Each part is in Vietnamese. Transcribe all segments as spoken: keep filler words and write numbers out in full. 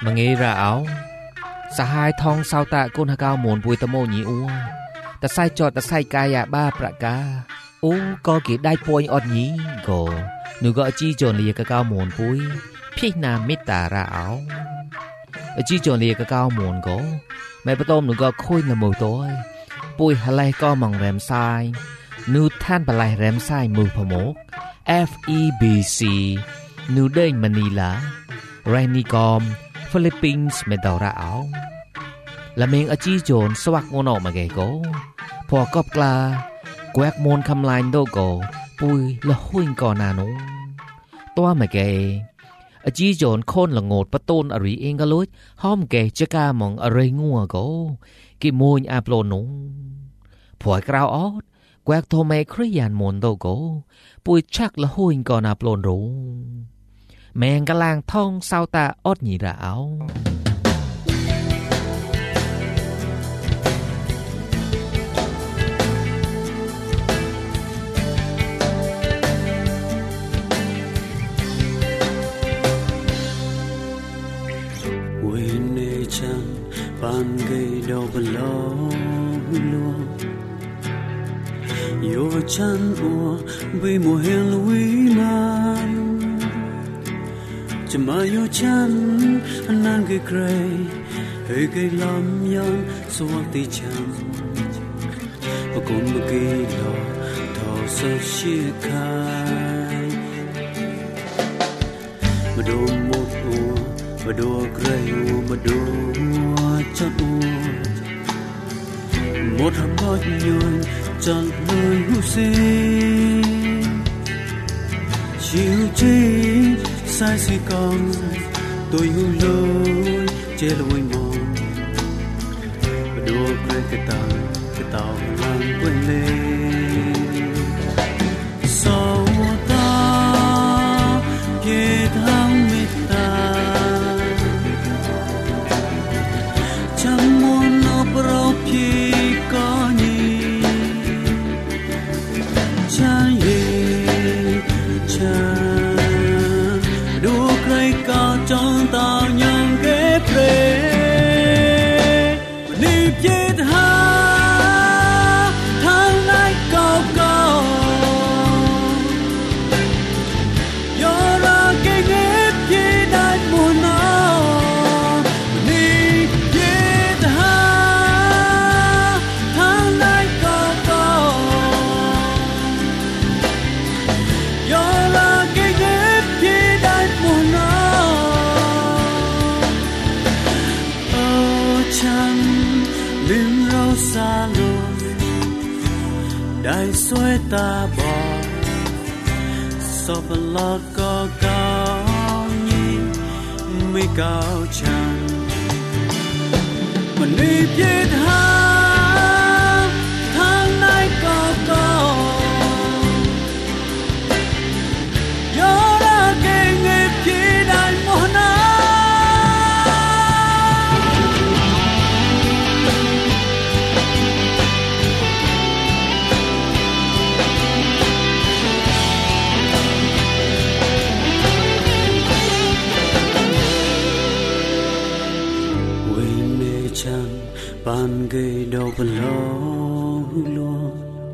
mà nghe ra áoสหายทองสาวตะกุนหะกาวหมวนปุยตะโมญีอัวตะไซจอดตะไซกายะบ้าประกาโอ้ก็กิได้ป่วยอดนี้ก็หนูก็จีจนเลียกะกาวหมวนปุยพี่นามิตาราเอาจีจนเลียกะกาวหมวนก็แม่ปะต้มหนูก็คุยละมือตัวปุยอะไรก็มองแรมซ้ายนูท่านปลายแรมซ้ายมือพมก F E B C นูเด้งมณีลาไรนิกอมฟิลิปปินส์ไม่ดาวราเอาละเมงอจีโจนสวักงอนออกมาแกโกพอกอบกลาแกวกมนคำลายโดโกปุยละหุ่นก่อนานุตัวมาแกอจีโจนโค่นละโงดประตูนอริเองก็ลุยห้อมแกจะกามองอะไรงัวโกกิมวยอาโปลนุผัวกราวออดแกวกโทเมคริยานมนโดโกปุยชักละหุ่นก่อนาโปลนรูแมงกะลางท่องซาวตาอดหนีระเอาban gây đau bờ lo lo yo chan o bị mùa hè lùi man chăm yo chan nan gây gray hơi gây làm yan suốt ti chan và cũng một cái lo thọ sơ chia khai mà đồ một o mà đồ gray o mà đồ chọn u một hạt bọt nhồi chọn lời hú xê chiều chi sai si con tôi hú lối che lối mòn và đua quên cái tàu cái tàu làm quên lên sau ta kia thang mệt ta Propi kani chaye cha du krai ka chong ta nyang ke pre ni piet ha thang nai cao cao yo ra ke nge pi dai mu na đại suối ta bỏ sọp lọt có cao nhìn mi cao chẳng mà đi biết ha tháng nay có cao gió đã kề nghiệp chỉ đại một năm ban gây đau bờ lo lo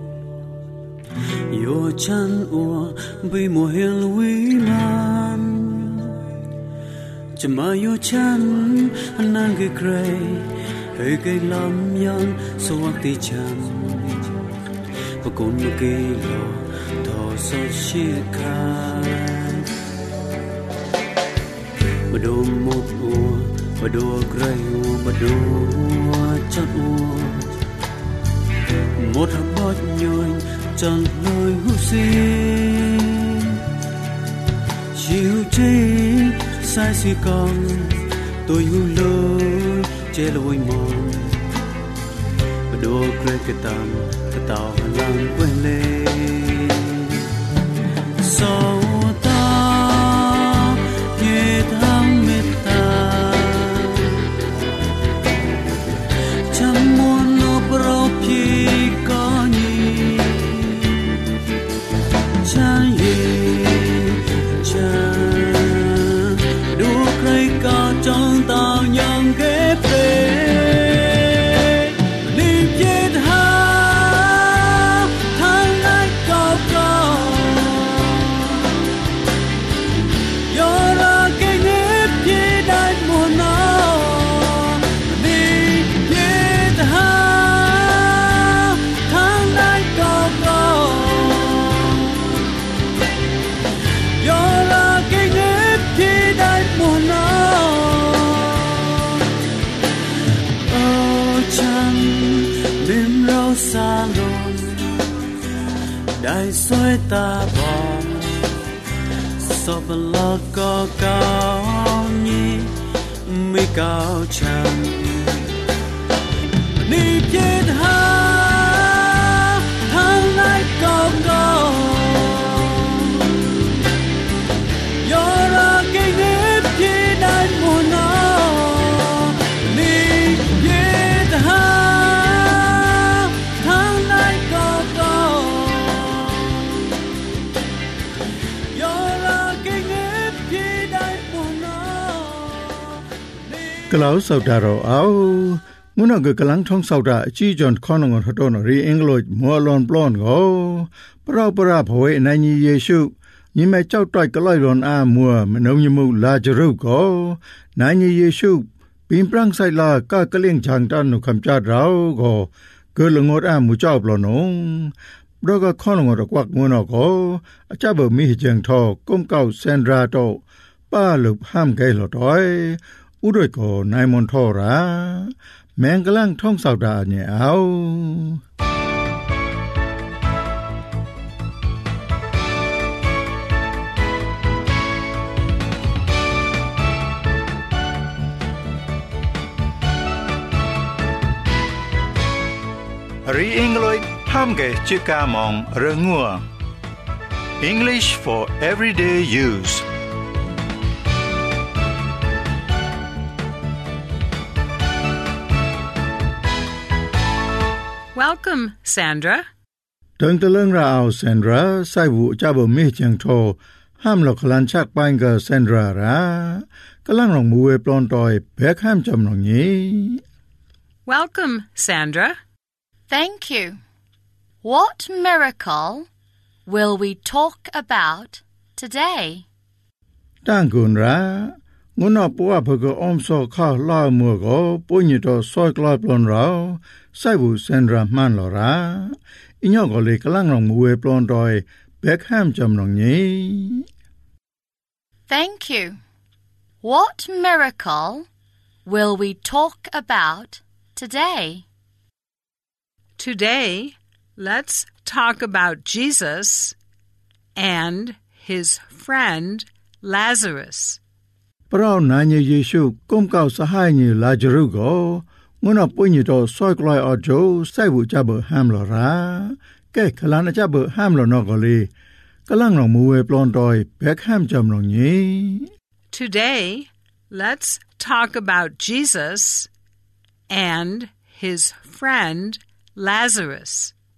yo chan o bị mùa hè lùi man chama yo chan nan gây gray hơi gây làm yan suốt ti chan và cũng một cái lo thọ so chia khai mà đồ một o mà đồ gray o mà đồ chọn u một hạt bọt nhồi chọn lời hú xê chiều chi sai si con tôi hú lối che lối mòn và đua quên cái tàn cái tàu làm quên lên sau ta nghe thang mệt ta Propi kani chaye cha du krai ka chong ta ได้สวยตาบอดสอบลอกก็เก่านี้ไม่เก่าฉันนี่เพียงหาทางไหนก็ก็ยอรักยิ่งเอ็บที่ได้หมดน้อนี่เพียงหาทางไหนก็ก็ยอรักยิ่งเอ็บที่ได้หมดน้อกล่าวสาวดาเราเอามุนก็กำลังท่องสาวดาจีจอนคอนงอนฮัดอนรีอังกฤษมัวลอนปลอนก็ปราปราพวยในนี้เยซูยิ่งไม่เจ้าต้อยก็ลอยลอนอามัวมันเอายมูลาจรุก็ในนี้เยซูปีนปรังไซลาก็กระเลี้ยงจางตันนุคำจัดเราก็เกิดลงอดอามูเจ้าปลอนงเราก็คอนงอนกวักมัวนก็อาจจะบ่มีเจียงทอก้มเก่าเซนราโตป้าลุบห้ามไกลหลอดอ้อยอุดอยก็นายมนทอราแมงกะลังท่องสาวดาเนี่ยเอารีอังกฤษห้ามเกจิกามองเรื่องงัว English for everyday use Welcome, Sandra. ตั้งแต่เรื่องราวแซนดราใส่บุจ้าบ่มีเจียงโทห้ามหลอกลันชักไปกับแซนดราระกำลังลงมือปลอนต่อยแบกห้ามจำหนองนี้ Welcome, Sandra. Thank you. What miracle will we talk about today? ตั้งกุนระงุนอปัวเพื่อก็อ้อมซอข้าล่ามัวก็ปุ่นอยู่ต่อซอยกลายปลอนเราใส่บุเซนดรามันหลอระอีน้องก็เลยกำลังลงมือปลอนต่อยแบกห้ามจำหนองนี้ Thank you. What miracle will we talk about today? Today, let's talk about Jesus and his friend Lazarus. พระนายเยซูก้มเก่าสหายนี่ลาจารุก็งุนอปุ่นอยู่ต่อซอยกลายอโจใส่บุจ้าเบอห้ามหลอระแก่ขลานจ้าเบอห้ามหลอนอกเลยกำลังลงมือปลอนต่อยแบกห้ามจำหนองนี้ Today, let's talk about Jesus and his friend Lazarus.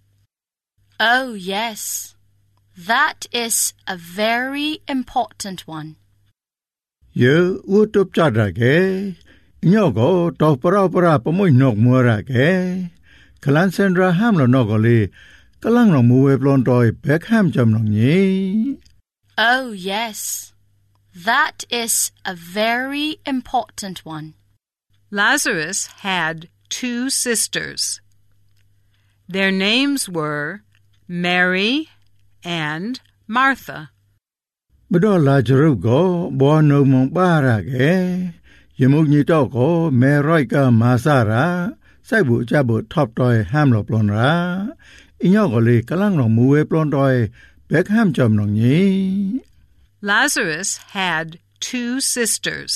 Oh, yes. That is a very important one. เยอะอุตบจัดระเกညော့ကိုတော့ပရောပရပမွိနှုတ်မွရကေခလန်စန်ဒရာဟမ်လနောကလေးကလန်းလမူဝဲပလွန်တော်ဘက်ဟမ်ဂျမ်နောညေ Oh yes, that is a very important one. Lazarus had two sisters. Their names were Mary and Martha. ဘဒလာဂျရုကိုဘောနုံမပါရကေยมุกนี้เจ้าก็แม่ร้อยก็มาซาระใส่บุจ้าบุทอบตอยห้ามหลบปลอนระอีน้องก็เลยกำลังลงมือเวปลอนตอยแบกห้ามจำหนองนี้ Lazarus had two sisters.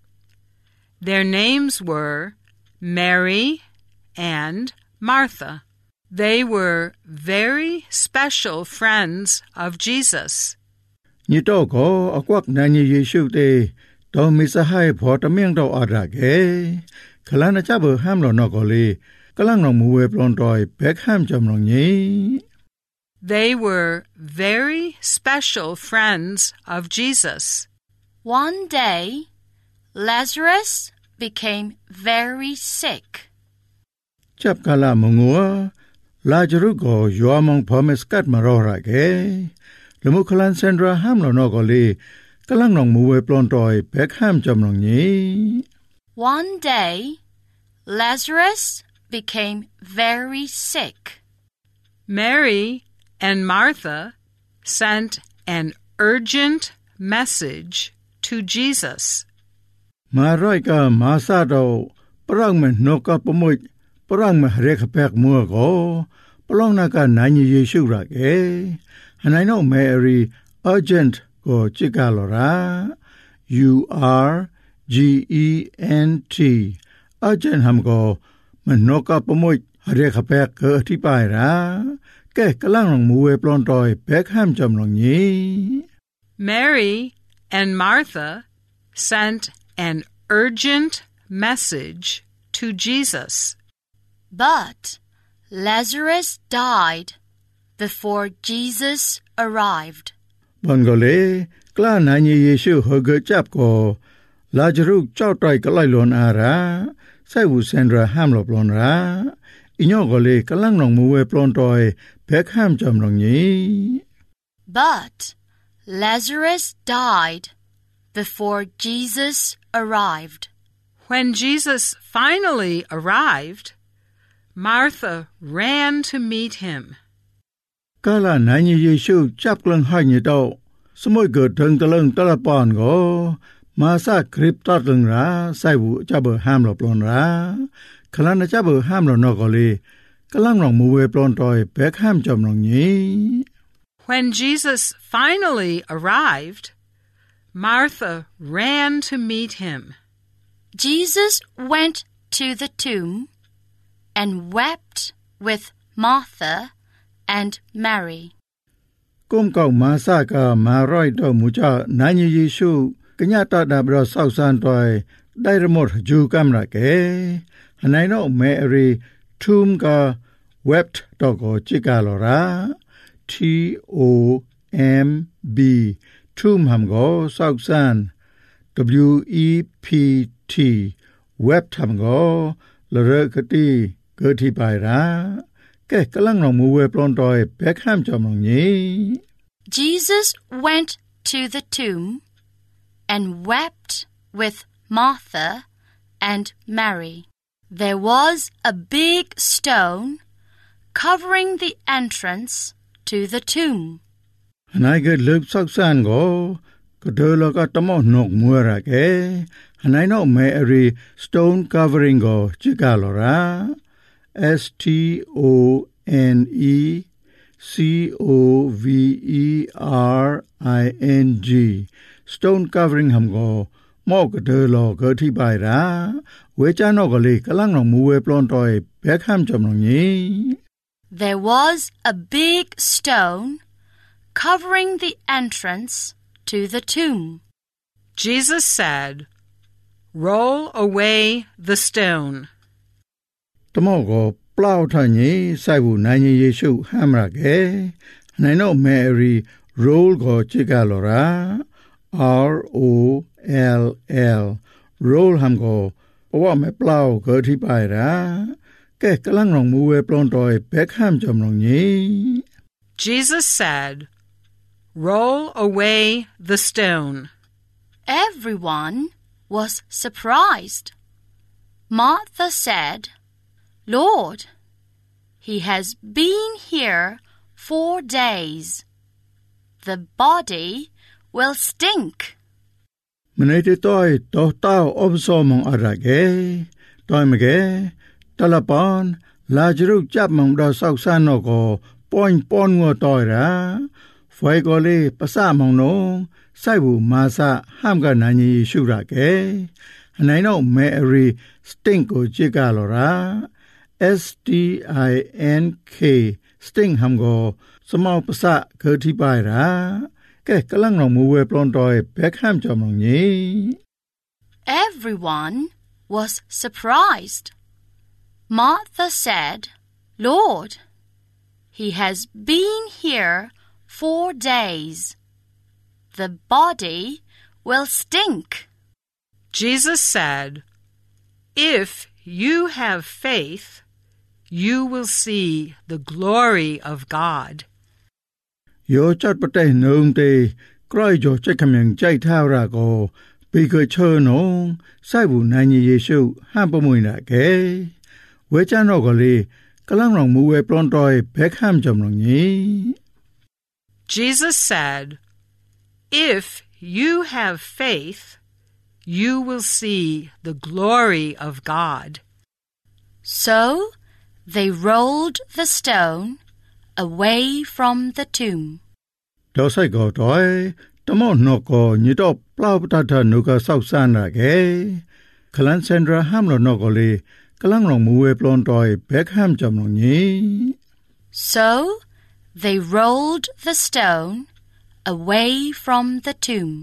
Their names were Mary and Martha. They were very special friends of Jesus. นี่เจ้าก็อากวักนายเยซูเตတော့မိစဟိုင်ဖော်တမင်းတော့အရကေခလန်ချဘဟမ်လောနော်ကိုလေကလန်နော်မူဝဲပလွန်တော့ဘက်ဟမ်ဂျမ်လောညေ They were very special friends of Jesus. One day, Lazarus became very sick. จับกะละมงัวลาจรุก็ยัวมองพอมสกัดมารอระเกลมุคลันเซนดราหမ်လောနော်ကိုလေกำลังนองมือเวปลอนตอยแบกห้ามจำนองนี้ One day, Lazarus became very sick. Mary and Martha sent an urgent message to Jesus. มาร้อยก็มาซาดอปรังมันนกกะปมุยปรังมาเรกแปกมัวก็ปลองนาก็นายเยซูรักเอหันไอโนแมรี่ urgent ก็จิกาลรา U R G E N T urgent หำก็มันนกก็ปมวยเรียกแปกเกิดที่ปลายราแกกำลังลงมือเวปลอนตอยแบกห้ามจำลงนี้ Mary and Martha sent an urgent message to Jesus. But Lazarus died before Jesus arrived. บันก็เลยกล้านายเยซูเฮเกจับก็ลาจารุเจ้าตอยก็ไล่ลอนอาราใส่หูเซนราห้ามหลบลอนราอีน้องก็เลยกำลังลงมือเวปลอนตอยแบกห้ามจำลงนี้ But Lazarus died before Jesus arrived. When Jesus finally arrived, Martha ran to meet him. กาลานายเยซูจับกลังให้เนี่ยดอกสมัยเกิดถึงตะลึงตะละปอนก็มาซาคริปตัดลึงราใส่หูจับเบอห้ามหลบลอนราขลันจับเบอห้ามหลอนนอกก็เลยกำลังลงมือเวปลอนตอยแบกห้ามจำลงนี้ When Jesus finally arrived, Martha ran to meet him. Jesus went to the tomb and wept with Martha and Mary. กุมเก่ามาซากามาร้อยดอกมูจานายเยซูกะญาตาดาบรอเศร้าซานตอยได้ระหมดจูกัมระเกหันไอโนแมรี่ทูมกา wept ดอกจิกาลอรา T O M B ทูมหำก็เศร้าซาน W E P T wept หำก็ละเรกตีเกิดที่ปลายราแกกำลังลงมือเวปลอนตอยแบกห้ามจำลงนี้ Jesus went to the tomb and wept with Martha and Mary. There was a big stone covering the entrance to the tomb. นายเกิดลึกซักซานก็ก็เดินแล้วก็ตะมอนกมัวระแกนายนอกแมรี่ stone covering ก็จิกาลอรา S T O N E C O V E R I N G stone covering หำก็มอกก็เดินแล้วก็ที่ปลายราเวจานอกก็เลยกำลังลงมือเวปลอนตอยแบกห้ามจำลงนี้ There was a big stone covering the entrance to the tomb. Jesus said, "Roll away the stone." ตมอก็เปล่าทานี้ใส่หูนายเยซูห้ามระแกนายนอกแมรี่ roll ก็จิกาลอรา R O L L roll หำก็เพราะว่าไม่เปล่าเกิดที่ปลายราแกกำลังลงมือเวปลอนตอยแบกห้ามจำลงนี้ Jesus said, "Roll away the stone." Everyone was surprised. Martha said, "Lord, he has been here four days. The body will stink." มันไอ้ที่ต้อยต่อเต้าอบซอมองอะไรแกต้อยมะแกตะละปอนลาจรุจับมองดอซอกซานอก็ป้อนป้อนงัวต้อยราไฟก็เลยปะสะมองนงใส่บูมาซะห้ามกันนายเยซูระแกไหนเนาะแมรี่สติงก็จิกาลอรา S T I N K สติงหำก็สมอปะสะเกิดที่ปลายราแกกำลังลงมือเวปลอนตอยแบกห้ามจำลงนี้ Everyone was surprised. Martha said, "Lord, he has been here four days. The body will stink." Jesus said, "If you have faith, you will see the glory of God." โยจัดปะเตนงเตใกล้โยจะคำยังใจท่าราโกปีเกเชนงใส่บุนายเยซูห้ามประมุยนะแกเวจานอกก็เลยกำลังลงมือเวปลอนตอยแบกห้ามจำลงนี้ Jesus said, "If you have faith, you will see the glory of God." So they rolled the stone away from the tomb. တော့ဆိုင်ကောတော့တမောနောကောညတော့ပလောက်ပတထနုကဆောက်ဆန်းရကေခလန်စန်ဒရာဟမ်လောနောကောလေကလန်လောမူဝဲပလွန်တော့ဘက်ဟမ်ဂျမ်လောညီ So they rolled the stone away from the tomb.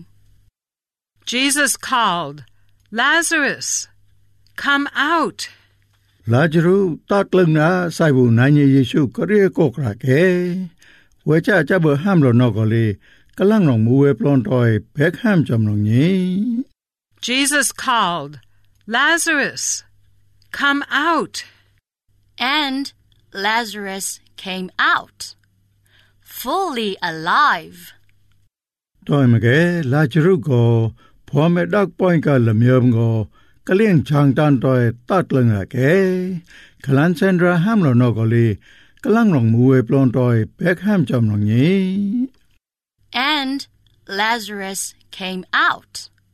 Jesus called, Lazarus, come out. Lazarus ตักลงนะใส่บุนายเยซูก็เรียกกระเกเวจ้าจะเบอห้ามเรานอกเลยกำลังลงมือเวปลอนตอยแบกห้ามจำลงนี้ Jesus called, Lazarus, come out. And Lazarus came out, fully alive. ตอยมาแกลาจารุก็พอแม่ดักป้อยกันละเมียมก็กะเลี้ยงชางตันตอยตัดลงอะแกขลันเซนดราห้ามเรานอกเลยกำลังลงมือเวปลอนตอยแบกห้ามจำลงนี้ And Lazarus came out,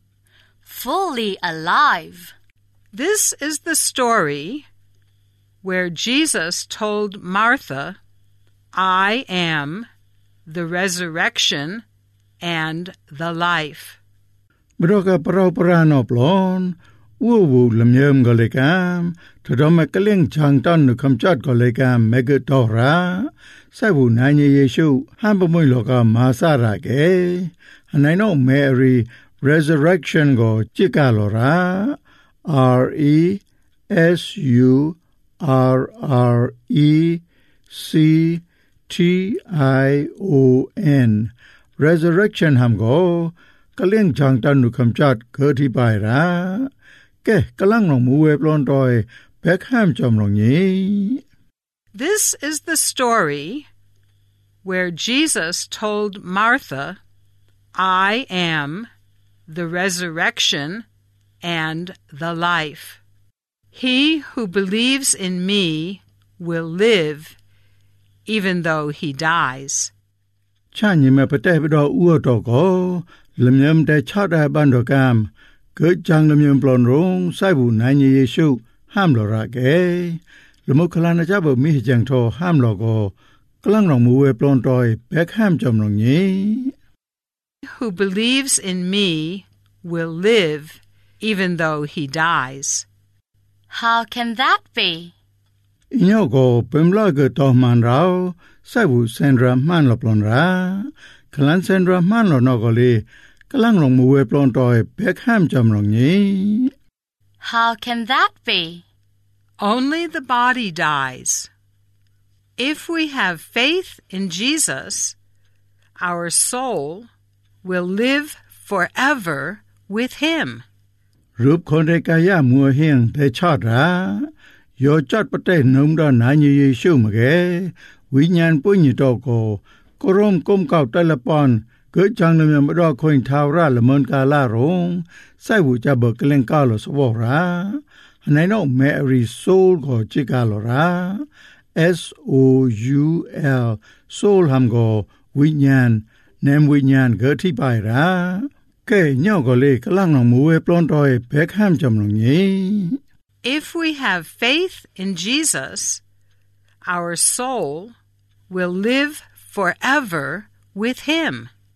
fully alive. This is the story where Jesus told Martha, I am the resurrection and the life. บรอกะปราวปรานอปลอนวูวูลำเยิมก็เลยกามถ้าเราไม่กะเลี้ยงชางตันหรือคำจัดก็เลยกามไม่เกิดต่อระใส่บุนายเยซูห้ามปมุยโลกามาสาระเกอันไหนน้องแมรี่ resurrection ก็จิกาโลระ R E S U R R E C T I O N resurrection ห้ามก็กะเลี้ยงชางตันหรือคำจัดเกิดที่ไประแกกำลังลงมือเวปลอนตอยแบกห้ามจำลงนี้ This is the story where Jesus told Martha, I am the resurrection and the life. He who believes in me will live even though he dies. ชาญิเมปะเตปดออัวตอก็ลำยำแต่ชาได้บันดกามเกิดจังลำยำปลอนรงใส่บุนายเยซูห้ามหลอระแกลมุขลานะจ๊ะบ่มีจังทอห้ามหลอก็กำลังลงมือเวปลอนตอยแบกห้ามจำลงนี้ Who believes in me will live even though he dies. How can that be? อิญอก็เป็นลาเกิดต่อมันเราใส่บุเซนดรามันหลอปลอนราขลันเซนดรามันหลอนอกเลยกำลังลงมือเวปลอนตอยแบกห้ามจำลงนี้ How can that be? Only the body dies. If we have faith in Jesus, our soul will live forever with him. รูปคนได้กายามัวเฮียงได้ชาติราโยจัดประเทศนมดอนนายเยซูมาแกวิญญาณปุญญโตโกก็ร่มก้มเก่าแต่ละปอนเกิดจังนำยามรอคอยทาวราละเมินกาลารงใส่บุจะเบิกเกลงกาลสวราในนอกแมรี่โซลก็จิกาลรา S O U L โซลหำก็วิญญาณแนมวิญญาณเกิดที่ไปราแก่เน่าก็เลยกำลังลงมือเวปลอนตอยแบกห้ามจำลงนี้ If we have faith in Jesus, our soul will live forever with him.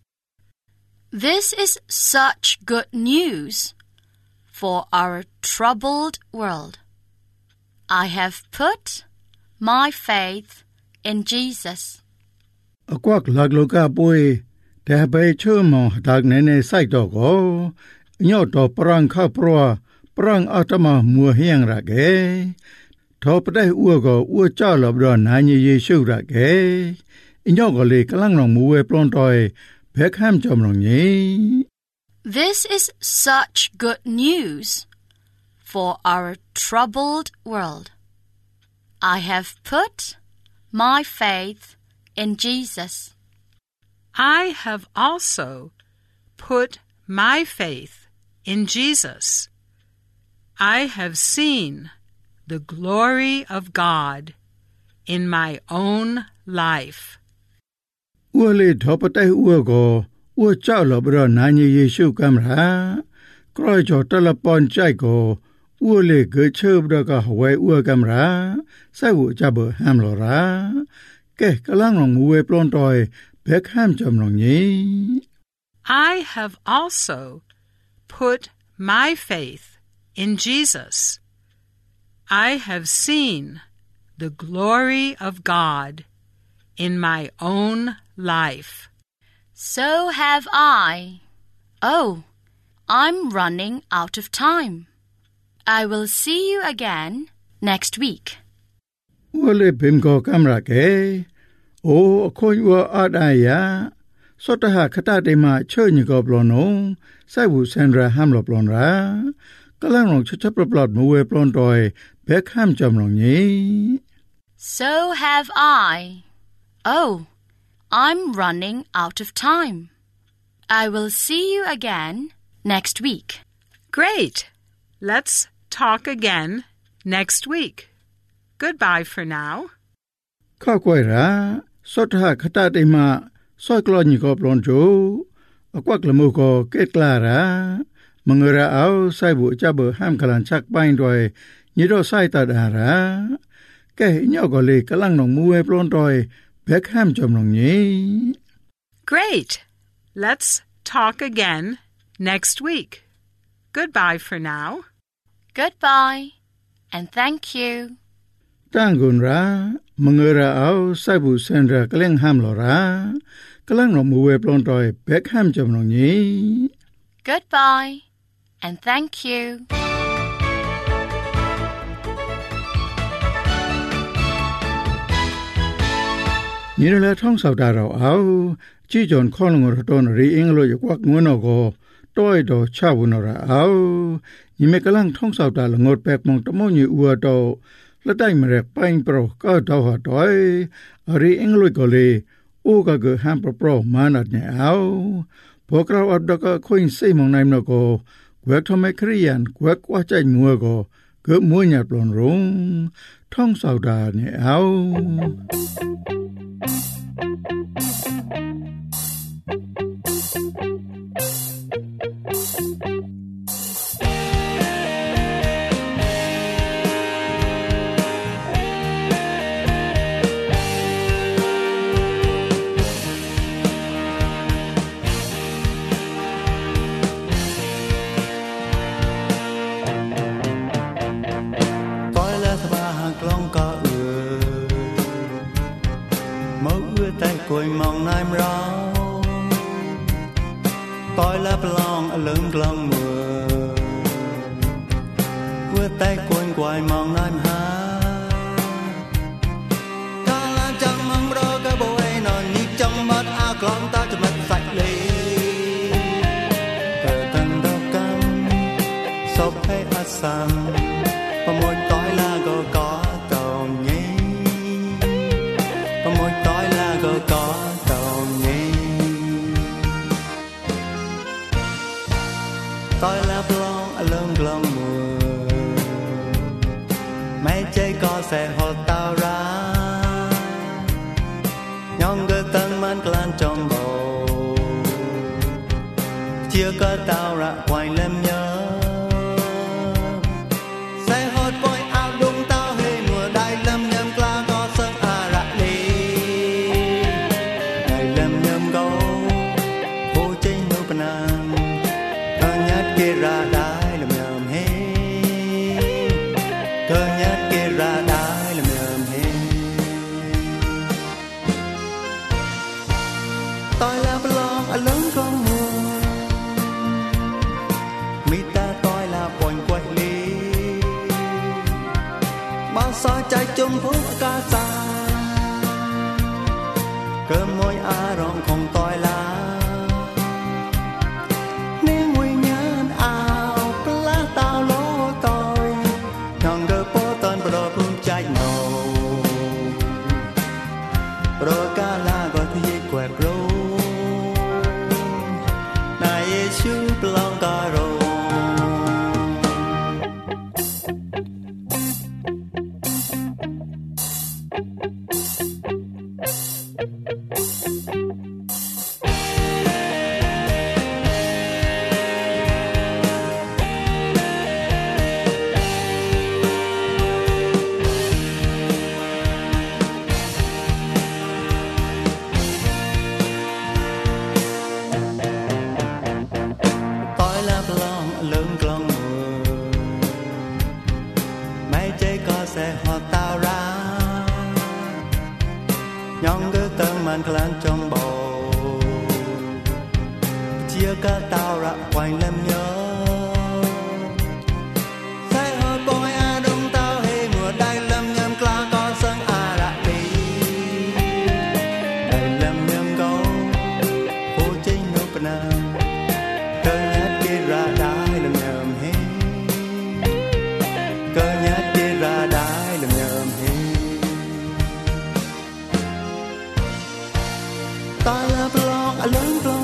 This is such good news for our troubled world. I have put my faith in Jesus. อากวักลักโลกาป่วยแต่ไปเชื่อมองดักในในไส้ตอก็ยอดต่อปรังข้าปรัวปรังอาตมามัวเฮียงระเกทอปได้อัวก็อัวเจ้าหลับดอนนายเยซูระเกอิญอก็เลยกำลังลงมือเวปลอนตอยแบกห้ามจำลงนี้ This is such good news for our troubled world. I have put my faith in Jesus. I have also put my faith in Jesus. I have seen the glory of God in my own life. อัวเลยทอปได้อัวก็อัวเจ้าหลับดอนนายเยซูกัมรากรอยจอตละปอนใจก็ออัวเลเกเชิบดอกะหวยอัวกัมราไซวูจับเบแฮมลอราแกกะลังลองมูเวปลอนตอยเบคแฮมจำลองนี้ I have also put my faith in Jesus. I have seen the glory of God in my own life. So have I. Oh, I'm running out of time. I will see you again next week. วัวเลยเป็นก็กำรักเอโอ้คนวัวอาดายาสตหาคตาเดมาเชิญก็ปลอนงไซบูเซนราห้ามหลบปลอนรากำลังลงชับปลอดมือเวปลอนดอยเบคห้ามจำลองนี้ So have I. Oh, I'm running out of time. I will see you again next week. Great. Let's talk again next week. Goodbye for now. ข้ากวยราสตหาคตาเดมาซอยกลอนก็ปลอนโจอกวักละมูก็เกตกลารามังราเอาไซบุจับเบห้ามกลันชักไปด้วยนี่เราไซตาดาราแกเหี่ยวก็เลยกำลังหนองมูเวปลอนด้วยเบคแฮมจำลองนี้ Great. Let's talk again next week. Goodbye for now. Goodbye, and thank you. ตั้งกุนรามังราเอาไซบุเซนรากำลังห้ามลอรากำลังหนองมูเวปลอนด้วยเบคแฮมจำลองนี้ Goodbye, and thank you. นี่แหละท่องสาวดาเราเอาจี้จอนข้อลงรถนรีเองเลยกวักงวนก็ต้อยดอชาววนราเอานี่ไม่กำลังท่องสาวดาลงดแปกมองตะมอนี่อัวโตและได้มาเรียกไปโปรก็ดาวหาต้อยรีเองเลยก็เลยอู้ก็เกิดห้ามโปรมานัดเนี่ยเอาพวกเราอับดก็คุยซีมองในมนก็กวักทำไมครียันกวักว่าใจมัวก็เกิดมัวหยาดปลอนรงท่องสาวดาเนี่ยเอา ban khlan trong bầu chia cả tao ra quanh lem nhớ sai hơi bôi a đông tao hay mùa đai lem nhâm kla con sân a ra đi đai lem nhâm câu phố chính nô pna cơ nhát kia ra đai lem nhâm he cơ nhát kia ra đai lem nhâm he ta là blog a lớn blog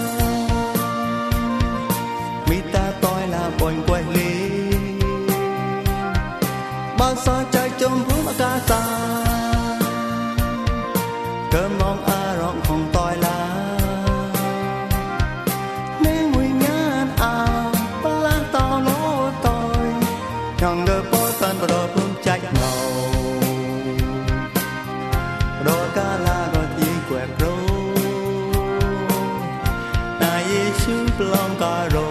quanh quay lý bao sao trái trong vốn mà ca ta cơn mong a rộng không toi lá nếu nguy nhát à ba la tao lố tôi nhong đôi bó tan và đôi phương trách ngầu đôi ca la gọi tiếng quẹt rô na Giêsu lòng ca rô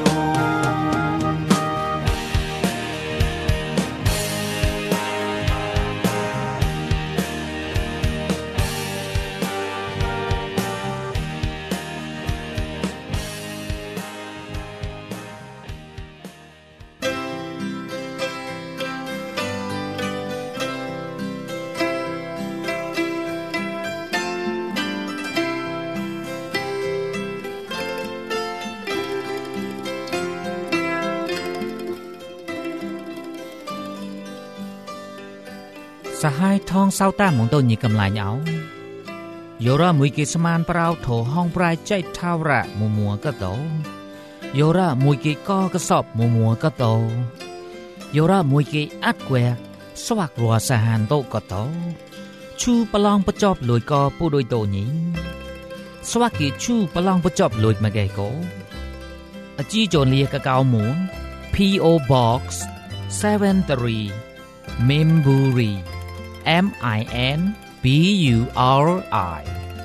สหายทองเศร้าตามองตัวนี้กำลังเอาโยระมวยกิสมานเปล่าโถห้องปลายใจเท่าระมัวมัวก็โตโยระมวยกิก็กระสอบมัวมัวก็โตโยระมวยกิอัดแกวสวักรัวสหานโตก็โตชูปลองประจอบลอยก็ผู้โดยโตนี้สวักกิชูปลองประจอบลอยมาแกโกอจีโจเลียกะเกาหมุน พี โอ Box เซเว่นทรี Membury M I N B U R I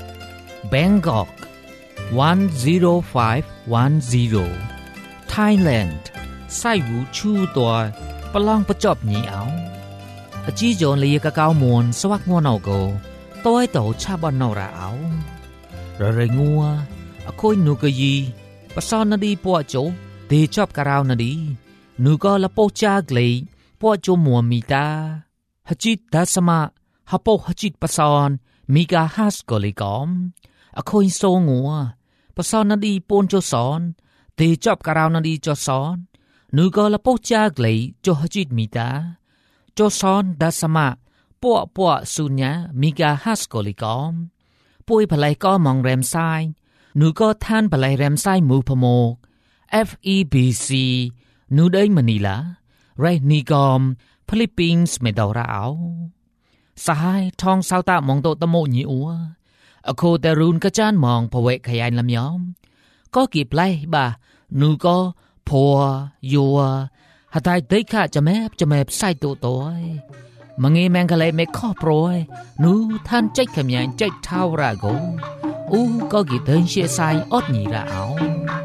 Bangkok one zero five one zero Thailand ไส้หูชูตัวปลองประจอบหนีเอาอจีโจนเลียกะเกามวนสวักงัวเนาโกต้อยโตชาบอนเนาราเอาระเรงัวอคุยนูกะยีปะซอนนาดีปัวโจเดจอบกะราวนาดีนูก็ละโปจาเกลปัวโจมัวมีตาฮจิตดัสมาฮะโปฮจิตปะซอนมีกาฮัสกอลิกอมอคุยโซงัวปะซอนนาดีปนโจสอนเดจอบกะราวนาดีโจสอนนูก็ละโปจาเกลโจฮจิตมีตาโจซอนดัสมาปัวปัวสุญญามีกาฮัสกอลิกอมปุยพลายก็มองแรมไซนูก็ท่านพลายแรมไซมูพโมก เอฟ อี บี ซี นูได้มณีลาไรนีกอมฟิลิปปินส์ไม่ดาวราเอาสหายทองสาวตามองโตตะโมญีอัวอโคแต่รุนกระจานมองพเวขยายลำยอมก็กีบไล่บ่านูก็พัวยัวหาไทยได้ข้าจะแมบจะแมบใส่ตัวตัวมังเงแมงกะเลยไม่ข้อโปรยนูท่านใจขมยันใจเท่าราโกอู้ก็กีเดินเชียร์ไซอดหนีราเอา